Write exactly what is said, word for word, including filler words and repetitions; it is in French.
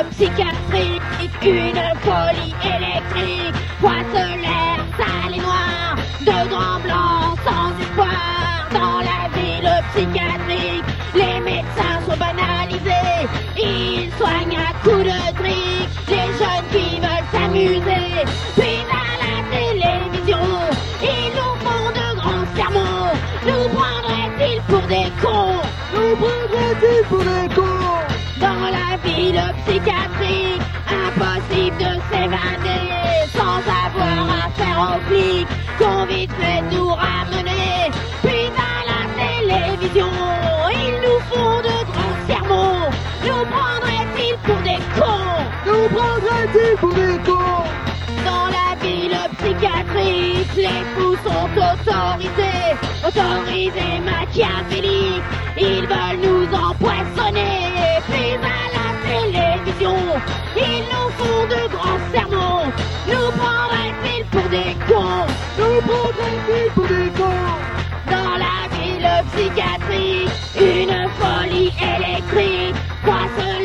psychiatrique, une folie électrique, poids solaire, sale et noir, de grands blancs sans espoir. Dans la ville psychiatrique, les médecins sont banalisés, ils soignent à coups de trick les jeunes qui veulent s'amuser. Puis à la télévision, ils nous font de grands sermons. Nous prendraient-ils pour des cons? Nous prendraient-ils pour des cons? Dans la ville psychiatrique, impossible de s'évader sans avoir affaire aux flics qu'on vite fait nous ramener. Puis à la télévision, ils nous font de grands sermons. Nous prendraient-ils pour des cons? Nous prendraient-ils pour des cons? Dans la ville psychiatrique, les fous sont autorisés, autorisés machiavéliques. Ils veulent nous empoisonner. Puis à la télévision, ils nous font de grands sermons. Nous prendraient-ils pour des cons? Nous prendraient-ils pour des cons? Dans la ville psychiatrique, une folie électrique, poids